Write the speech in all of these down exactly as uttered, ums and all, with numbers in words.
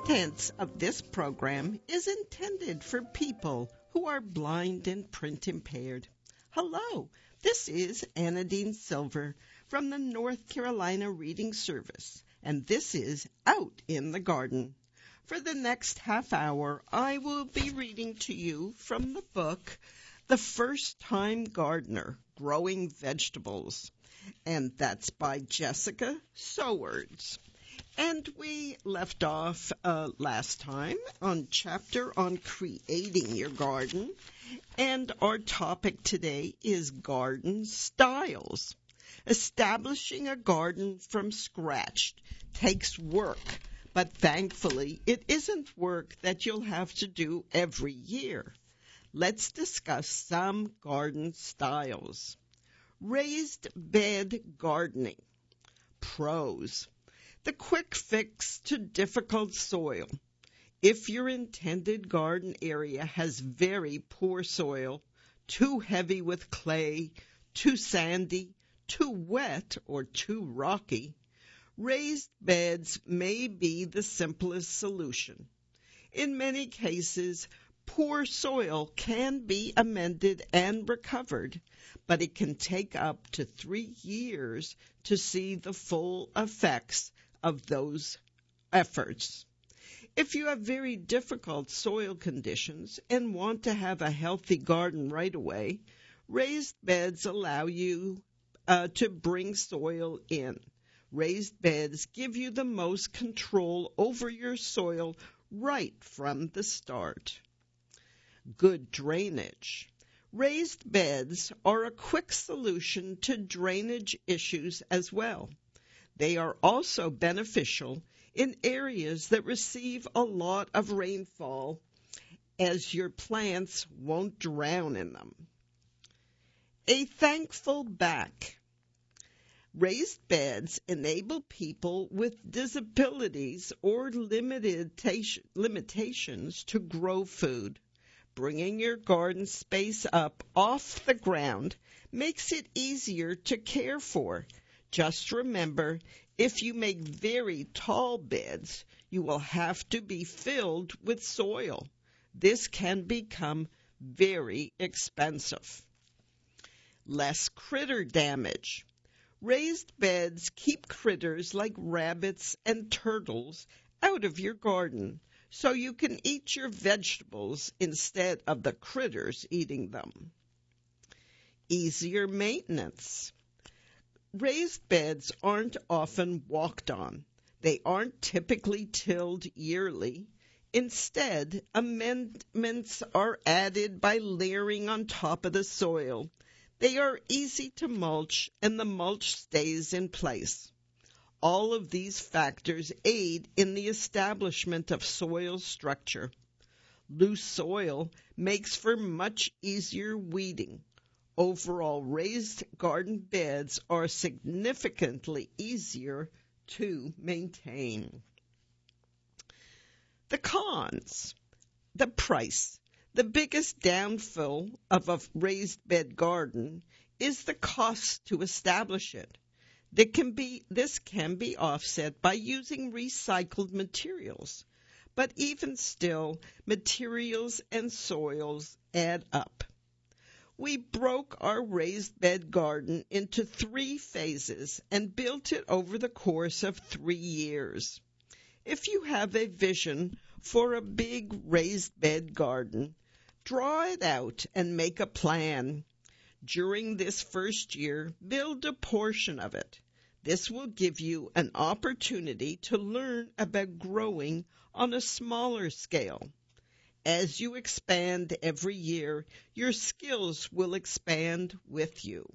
contents of this program is intended for people who are blind and print impaired. Hello, this is Anadine Silver from the North Carolina Reading Service, and this is Out in the Garden. For the next half hour, I will be reading to you from the book, The First Time Gardener, Growing Vegetables, and that's by Jessica Sowards. And we left off uh, last time on chapter on creating your garden, and our topic today is garden styles. Establishing a garden from scratch takes work, but thankfully it isn't work that you'll have to do every year. Let's discuss some garden styles. Raised bed gardening. Pros. The quick fix to difficult soil. If your intended garden area has very poor soil, too heavy with clay, too sandy, too wet, or too rocky, raised beds may be the simplest solution. In many cases, poor soil can be amended and recovered, but it can take up to three years to see the full effects of those efforts. If you have very difficult soil conditions and want to have a healthy garden right away, raised beds allow you uh, to bring soil in. Raised beds give you the most control over your soil right from the start. Good drainage. Raised beds are a quick solution to drainage issues as well. They are also beneficial in areas that receive a lot of rainfall, as your plants won't drown in them. A thankful back. Raised beds enable people with disabilities or limitations to grow food. Bringing your garden space up off the ground makes it easier to care for. Just remember, if you make very tall beds, you will have to be filled with soil. This can become very expensive. Less critter damage. Raised beds keep critters like rabbits and turtles out of your garden, so you can eat your vegetables instead of the critters eating them. Easier maintenance. Raised beds aren't often walked on. They aren't typically tilled yearly. Instead, amendments are added by layering on top of the soil. They are easy to mulch, and the mulch stays in place. All of these factors aid in the establishment of soil structure. Loose soil makes for much easier weeding. Overall, raised garden beds are significantly easier to maintain. The cons. The price. The biggest downfall of a raised bed garden is the cost to establish it. That can be, this can be offset by using recycled materials, but even still, materials and soils add up. We broke our raised bed garden into three phases and built it over the course of three years. If you have a vision for a big raised bed garden, draw it out and make a plan. During this first year, build a portion of it. This will give you an opportunity to learn about growing on a smaller scale. As you expand every year, your skills will expand with you.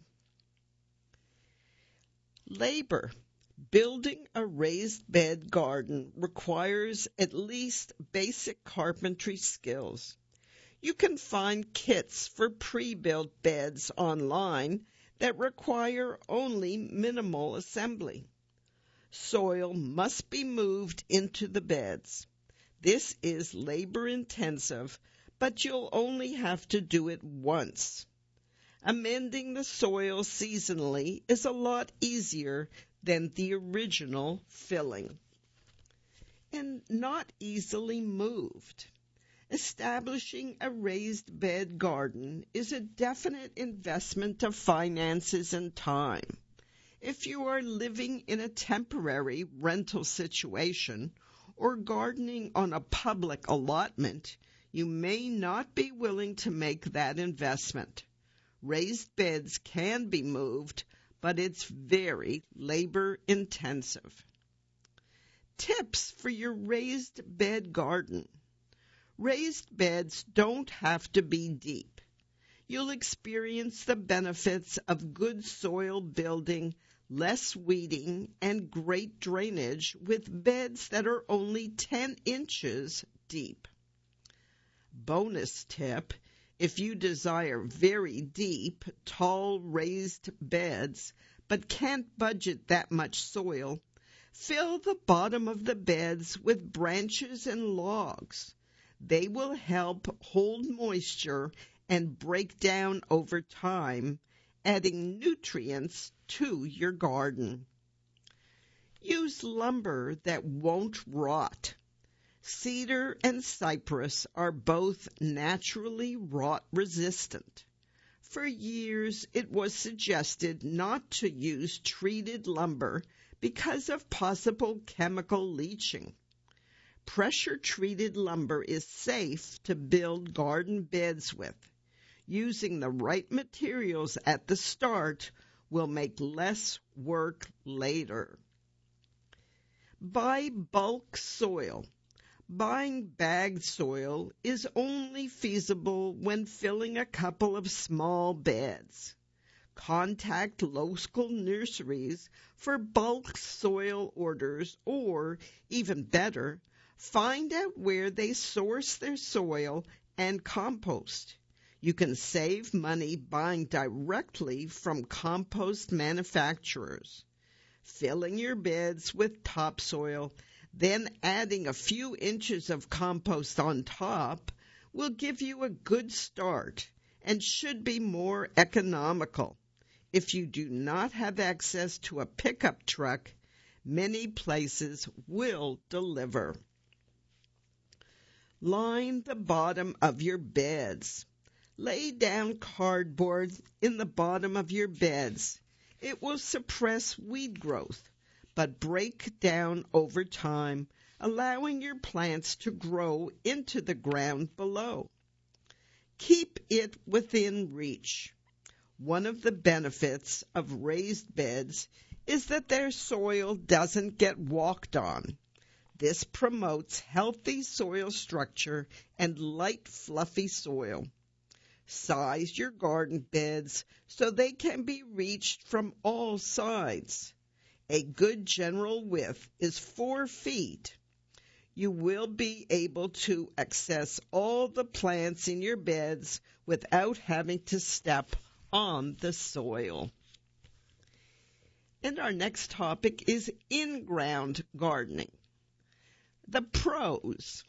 Labor. Building a raised bed garden requires at least basic carpentry skills. You can find kits for pre-built beds online that require only minimal assembly. Soil must be moved into the beds. This is labor-intensive, but you'll only have to do it once. Amending the soil seasonally is a lot easier than the original filling. and not easily moved. Establishing a raised bed garden is a definite investment of finances and time. If you are living in a temporary rental situation or gardening on a public allotment, you may not be willing to make that investment. Raised beds can be moved, but it's very labor-intensive. Tips for your raised bed garden. Raised beds don't have to be deep. You'll experience the benefits of good soil building, less weeding, and great drainage with beds that are only ten inches deep. Bonus tip: if you desire very deep, tall raised beds but can't budget that much soil, fill the bottom of the beds with branches and logs. They will help hold moisture and break down over time, adding nutrients to your garden. Use lumber that won't rot. Cedar and cypress are both naturally rot-resistant. For years, it was suggested not to use treated lumber because of possible chemical leaching. Pressure-treated lumber is safe to build garden beds with. Using the right materials at the start will make less work later. Buy bulk soil. Buying bagged soil is only feasible when filling a couple of small beds. Contact local nurseries for bulk soil orders, or, even better, find out where they source their soil and compost. You can save money buying directly from compost manufacturers. Filling your beds with topsoil, then adding a few inches of compost on top will give you a good start and should be more economical. If you do not have access to a pickup truck, many places will deliver. Line the bottom of your beds. Lay down cardboard in the bottom of your beds. It will suppress weed growth, but break down over time, allowing your plants to grow into the ground below. Keep it within reach. One of the benefits of raised beds is that their soil doesn't get walked on. This promotes healthy soil structure and light, fluffy soil. Size your garden beds so they can be reached from all sides. A good general width is four feet. You will be able to access all the plants in your beds without having to step on the soil. And our next topic is in-ground gardening. The pros.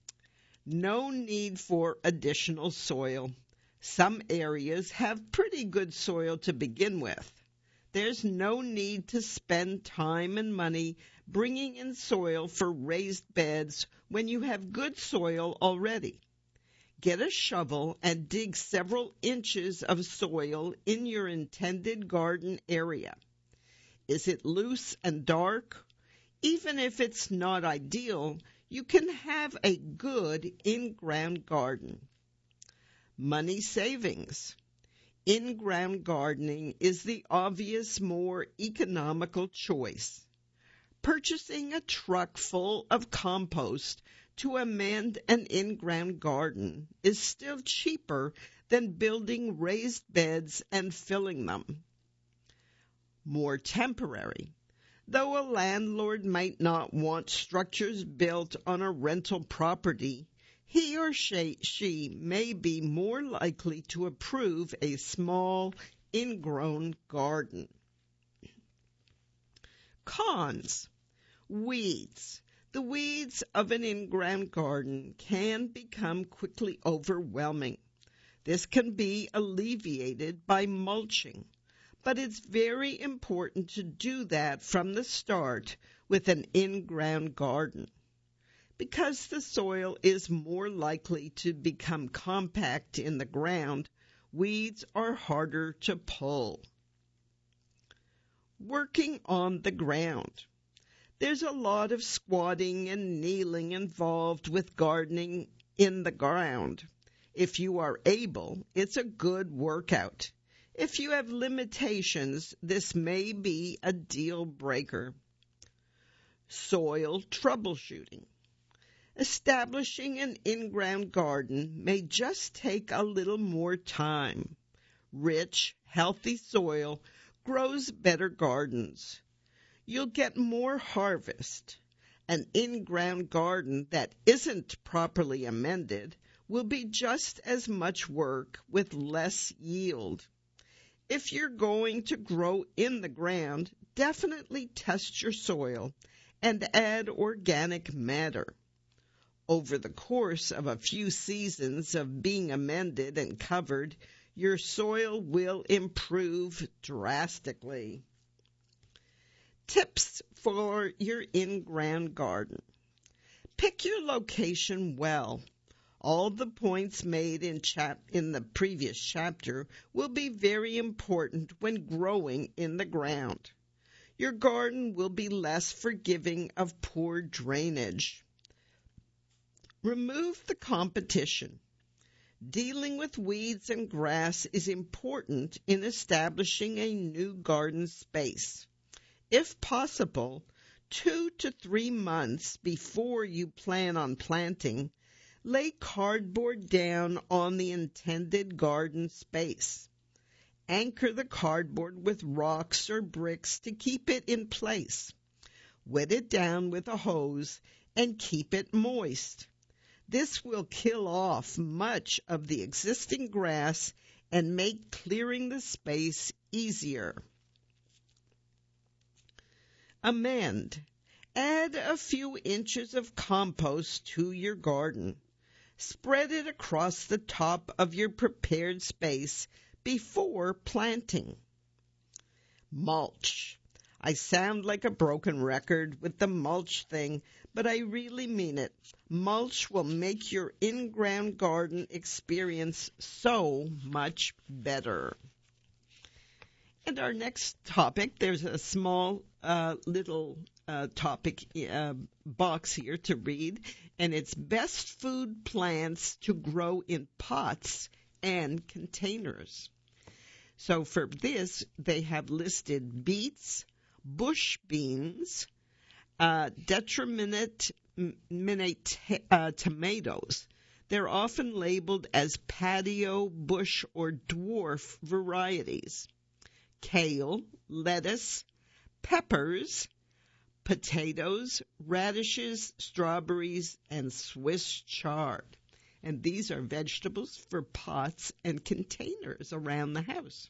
No need for additional soil. Some areas have pretty good soil to begin with. There's no need to spend time and money bringing in soil for raised beds when you have good soil already. Get a shovel and dig several inches of soil in your intended garden area. Is it loose and dark? Even if it's not ideal, you can have a good in-ground garden. Money savings. In-ground gardening is the obvious, more economical choice. Purchasing a truck full of compost to amend an in-ground garden is still cheaper than building raised beds and filling them. More temporary. Though a landlord might not want structures built on a rental property, he or she, she may be more likely to approve a small, ingrown garden. Cons. Weeds. The weeds of an in-ground garden can become quickly overwhelming. This can be alleviated by mulching, but it's very important to do that from the start with an in-ground garden. Because the soil is more likely to become compact in the ground, weeds are harder to pull. Working on the ground. There's a lot of squatting and kneeling involved with gardening in the ground. If you are able, it's a good workout. If you have limitations, this may be a deal breaker. Soil troubleshooting. Establishing an in-ground garden may just take a little more time. Rich, healthy soil grows better gardens. You'll get more harvest. An in-ground garden that isn't properly amended will be just as much work with less yield. If you're going to grow in the ground, definitely test your soil and add organic matter. Over the course of a few seasons of being amended and covered, your soil will improve drastically. Tips for your in-ground garden. Pick your location well. All the points made in, chap- in the previous chapter will be very important when growing in the ground. Your garden will be less forgiving of poor drainage. Remove the competition. Dealing with weeds and grass is important in establishing a new garden space. If possible, two to three months before you plan on planting, lay cardboard down on the intended garden space. Anchor the cardboard with rocks or bricks to keep it in place. Wet it down with a hose and keep it moist. This will kill off much of the existing grass and make clearing the space easier. Amend. Add a few inches of compost to your garden. Spread it across the top of your prepared space before planting. Mulch. I sound like a broken record with the mulch thing, but I really mean it. Mulch will make your in-ground garden experience so much better. And our next topic, there's a small uh, little uh, topic uh, box here to read, and it's best food plants to grow in pots and containers. So for this, they have listed beets, bush beans, uh, determinate minute, uh, tomatoes. They're often labeled as patio, bush, or dwarf varieties. Kale, lettuce, peppers, potatoes, radishes, strawberries, and Swiss chard. And these are vegetables for pots and containers around the house.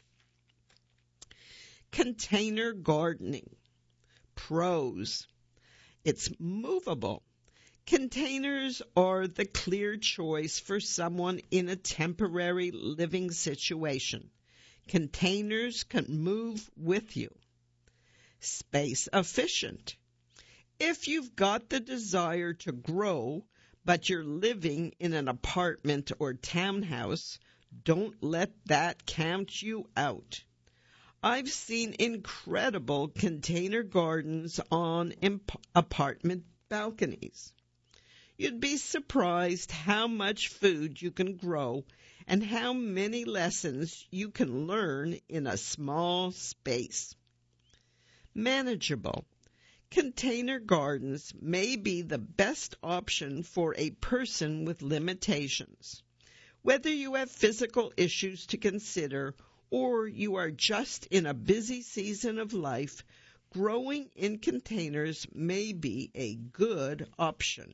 Container gardening. Pros. It's movable. Containers are the clear choice for someone in a temporary living situation. Containers can move with you. Space efficient. If you've got the desire to grow, but you're living in an apartment or townhouse, don't let that count you out. I've seen incredible container gardens on imp- apartment balconies. You'd be surprised how much food you can grow and how many lessons you can learn in a small space. Manageable. Container gardens may be the best option for a person with limitations. Whether you have physical issues to consider or you are just in a busy season of life, growing in containers may be a good option.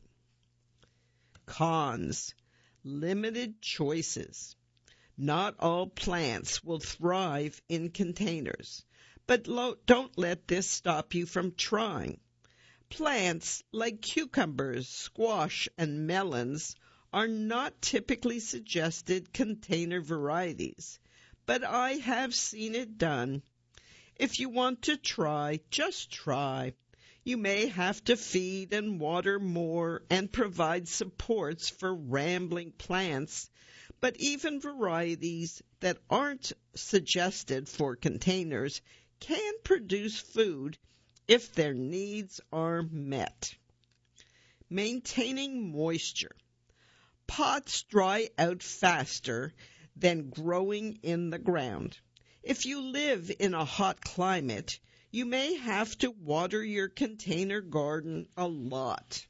Cons. Limited choices. Not all plants will thrive in containers, but lo- don't let this stop you from trying. Plants like cucumbers, squash, and melons are not typically suggested container varieties, but I have seen it done. If you want to try, just try. You may have to feed and water more and provide supports for rambling plants, but even varieties that aren't suggested for containers can produce food if their needs are met. Maintaining moisture. Pots dry out faster than growing in the ground. If you live in a hot climate, you may have to water your container garden a lot.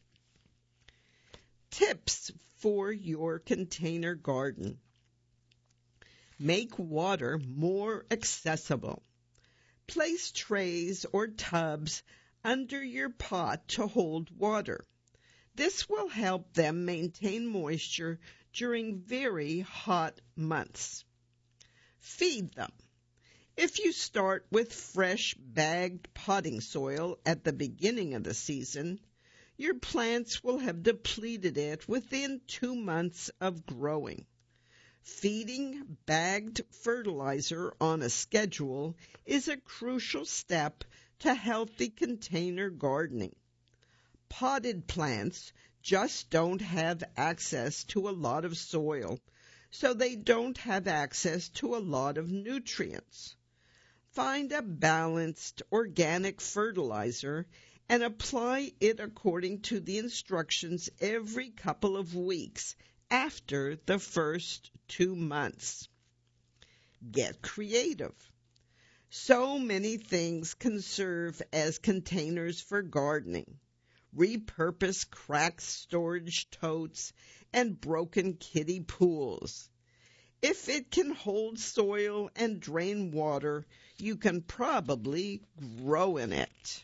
Tips for your container garden. Make water more accessible. Place trays or tubs under your pot to hold water. This will help them maintain moisture during very hot months. Feed them. If you start with fresh bagged potting soil at the beginning of the season, your plants will have depleted it within two months of growing. Feeding bagged fertilizer on a schedule is a crucial step to healthy container gardening. Potted plants just don't have access to a lot of soil, so they don't have access to a lot of nutrients. Find a balanced organic fertilizer and apply it according to the instructions every couple of weeks after the first two months. Get creative. So many things can serve as containers for gardening. Repurpose cracked storage totes and broken kiddie pools. If it can hold soil and drain water, you can probably grow in it.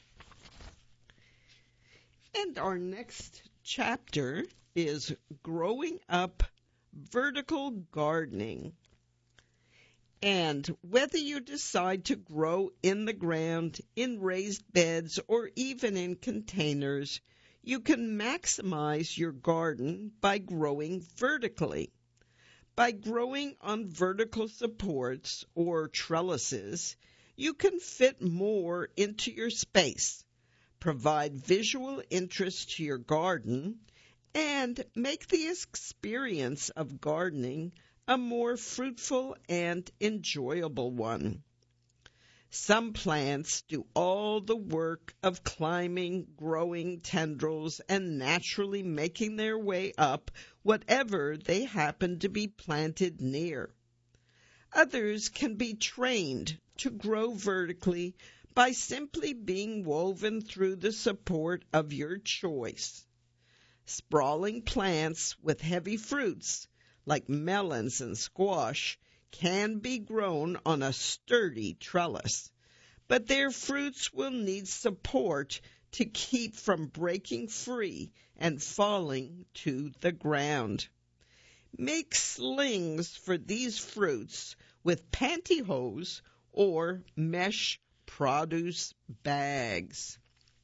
And our next chapter is Growing Up Vertical Gardening. And whether you decide to grow in the ground, in raised beds, or even in containers, you can maximize your garden by growing vertically. By growing on vertical supports or trellises, you can fit more into your space, provide visual interest to your garden, and make the experience of gardening a more fruitful and enjoyable one. Some plants do all the work of climbing, growing tendrils, and naturally making their way up whatever they happen to be planted near. Others can be trained to grow vertically by simply being woven through the support of your choice. Sprawling plants with heavy fruits, like melons and squash, can be grown on a sturdy trellis, but their fruits will need support to keep from breaking free and falling to the ground. Make slings for these fruits with pantyhose or mesh produce bags.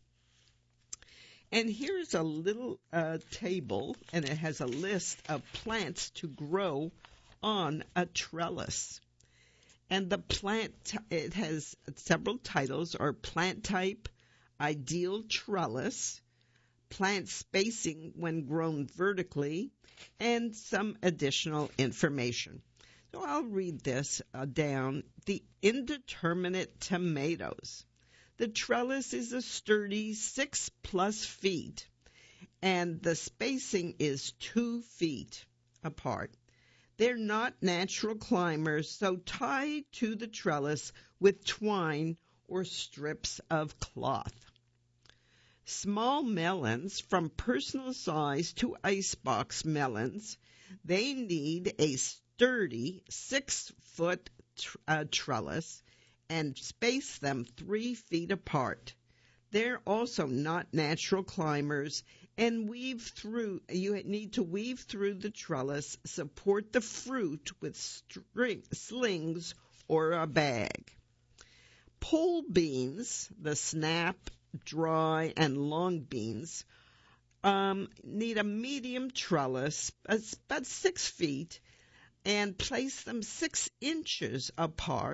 And here's a little uh, table, and it has a list of plants to grow on a trellis. And the plant, it has several titles, are plant type, ideal trellis, plant spacing when grown vertically, and some additional information. So I'll read this uh, down. The indeterminate tomatoes. The trellis is a sturdy six plus feet, and the spacing is two feet apart. They're not natural climbers, so tie to the trellis with twine or strips of cloth. Small melons, from personal size to icebox melons, they need a sturdy six-foot tr- uh, trellis and space them three feet apart. They're also not natural climbers, and weave through. You need to weave through the trellis, support the fruit with string, slings or a bag. Pole beans, the snap, dry, and long beans, um, need a medium trellis, about six feet, and place them six inches apart.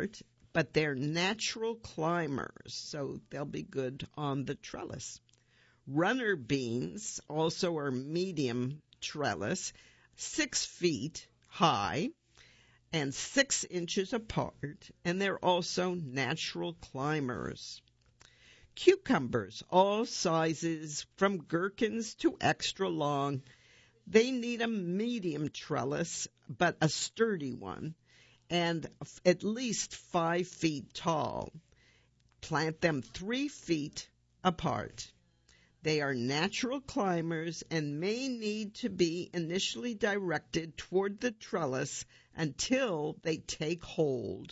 but they're natural climbers, so they'll be good on the trellis. Runner beans also are medium trellis, six feet high and six inches apart, and they're also natural climbers. Cucumbers, all sizes from gherkins to extra long, they need a medium trellis, but a sturdy one, and at least five feet tall. Plant them three feet apart. They are natural climbers and may need to be initially directed toward the trellis until they take hold.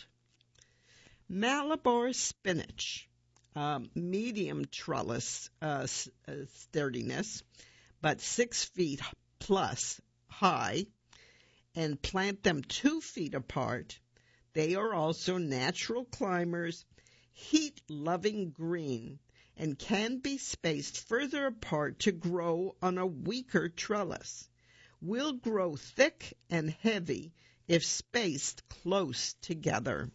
Malabar spinach, um, medium trellis uh, sturdiness, but six feet plus high, and plant them two feet apart. They are also natural climbers, heat-loving green, and can be spaced further apart to grow on a weaker trellis. Will grow thick and heavy if spaced close together.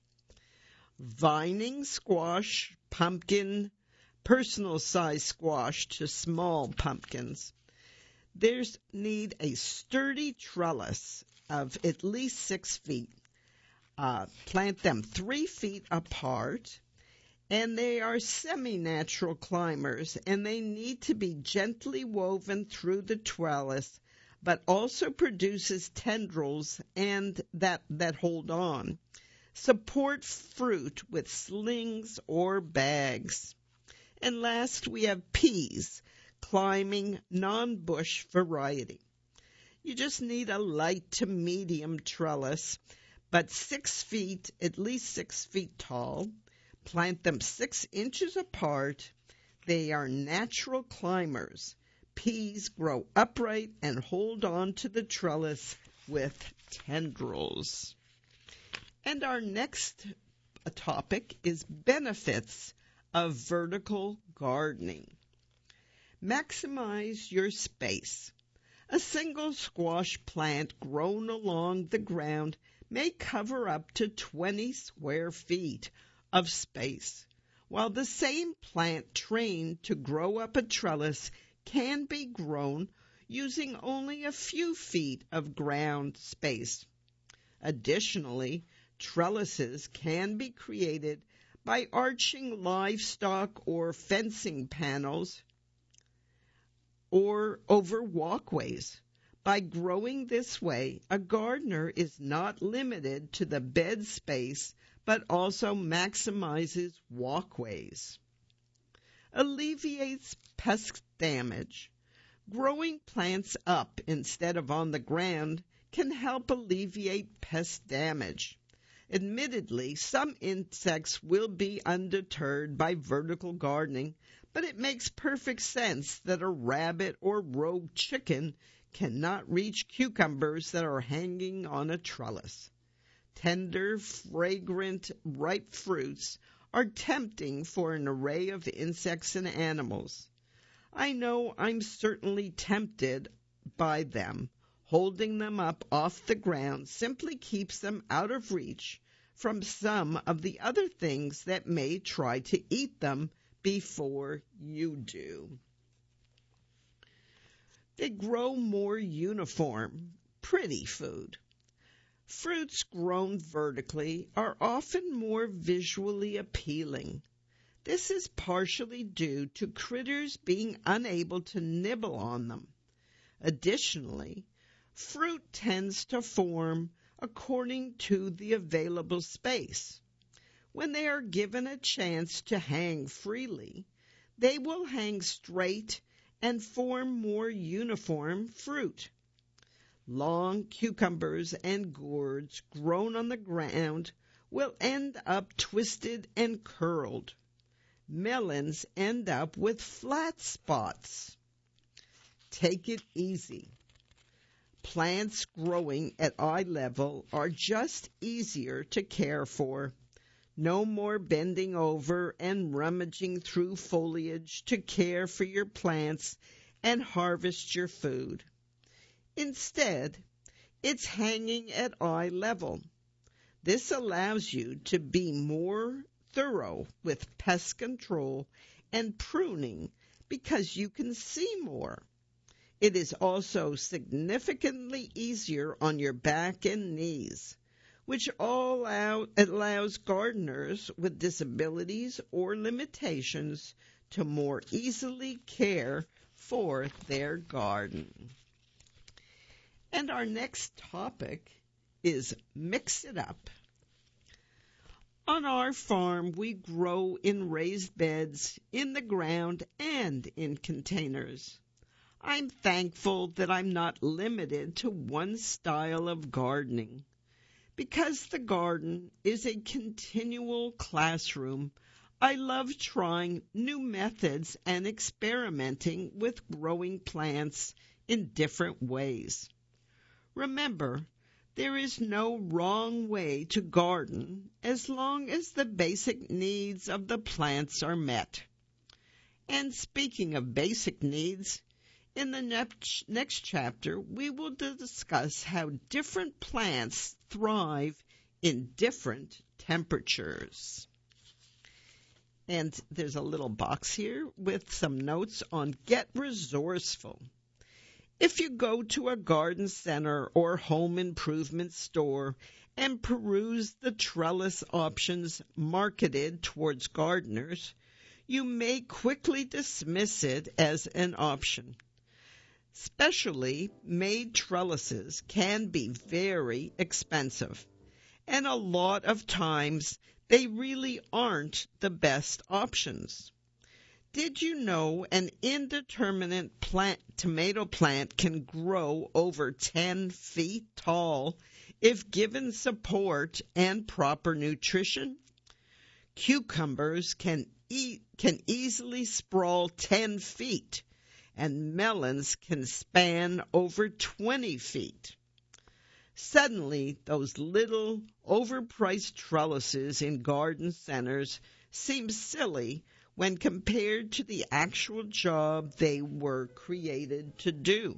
Vining squash, pumpkin, personal-size squash to small pumpkins. There's need a sturdy trellis of at least six feet. Uh, plant them three feet apart. And they are semi-natural climbers, and they need to be gently woven through the trellis, but also produces tendrils and that, that hold on. Support fruit with slings or bags. And last, we have peas, climbing non-bush variety. You just need a light to medium trellis, but six feet, at least six feet tall. Plant them six inches apart. They are natural climbers. Peas grow upright and hold on to the trellis with tendrils. And our next topic is benefits of vertical gardening. Maximize your space. A single squash plant grown along the ground may cover up to twenty square feet of space, while the same plant trained to grow up a trellis can be grown using only a few feet of ground space. Additionally, trellises can be created by arching livestock or fencing panels or over walkways. By growing this way, a gardener is not limited to the bed space, but also maximizes walkways. Alleviates pest damage. Growing plants up instead of on the ground can help alleviate pest damage. Admittedly, some insects will be undeterred by vertical gardening, but it makes perfect sense that a rabbit or rogue chicken cannot reach cucumbers that are hanging on a trellis. Tender, fragrant, ripe fruits are tempting for an array of insects and animals. I know I'm certainly tempted by them. Holding them up off the ground simply keeps them out of reach from some of the other things that may try to eat them before you do. They grow more uniform, pretty food. Fruits grown vertically are often more visually appealing. This is partially due to critters being unable to nibble on them. Additionally, fruit tends to form according to the available space. When they are given a chance to hang freely, they will hang straight and form more uniform fruit. Long cucumbers and gourds grown on the ground will end up twisted and curled. Melons end up with flat spots. Take it easy. Plants growing at eye level are just easier to care for. No more bending over and rummaging through foliage to care for your plants and harvest your food. Instead, it's hanging at eye level. This allows you to be more thorough with pest control and pruning because you can see more. It is also significantly easier on your back and knees, which all out allows gardeners with disabilities or limitations to more easily care for their garden. And our next topic is mix it up. On our farm, we grow in raised beds, in the ground, and in containers. I'm thankful that I'm not limited to one style of gardening. Because the garden is a continual classroom, I love trying new methods and experimenting with growing plants in different ways. Remember, there is no wrong way to garden as long as the basic needs of the plants are met. And speaking of basic needs, in the next, next chapter, we will discuss how different plants thrive in different temperatures. And there's a little box here with some notes on Get Resourceful. If you go to a garden center or home improvement store and peruse the trellis options marketed towards gardeners, you may quickly dismiss it as an option. Specially made trellises can be very expensive, and a lot of times they really aren't the best options. Did you know an indeterminate plant, tomato plant can grow over ten feet tall if given support and proper nutrition? Cucumbers can, e- can easily sprawl ten feet, and melons can span over twenty feet. Suddenly, those little, overpriced trellises in garden centers seem silly when compared to the actual job they were created to do.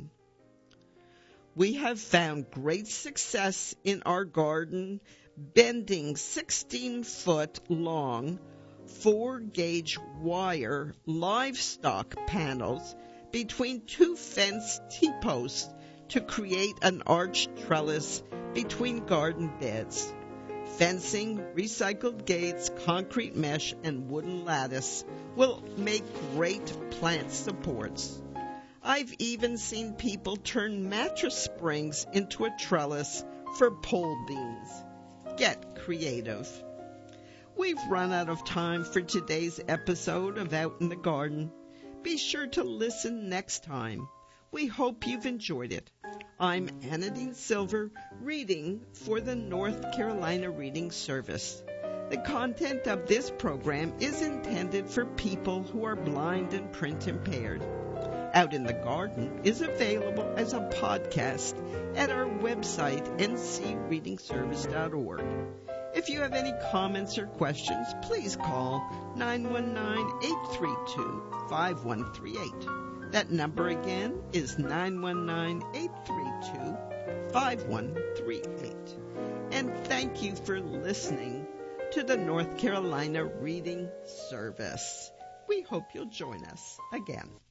We have found great success in our garden bending sixteen-foot long, four-gauge wire livestock panels between two fenced T-posts to create an arched trellis between garden beds. Fencing, recycled gates, concrete mesh, and wooden lattice will make great plant supports. I've even seen people turn mattress springs into a trellis for pole beams. Get creative. We've run out of time for today's episode of Out in the Garden. Be sure to listen next time. We hope you've enjoyed it. I'm Anadine Silver, reading for the North Carolina Reading Service. The content of this program is intended for people who are blind and print impaired. Out in the Garden is available as a podcast at our website, n c reading service dot org. If you have any comments or questions, please call nine one nine, eight three two, five one three eight. That number again is nine one nine, eight three two, five one three eight. And thank you for listening to the North Carolina Reading Service. We hope you'll join us again.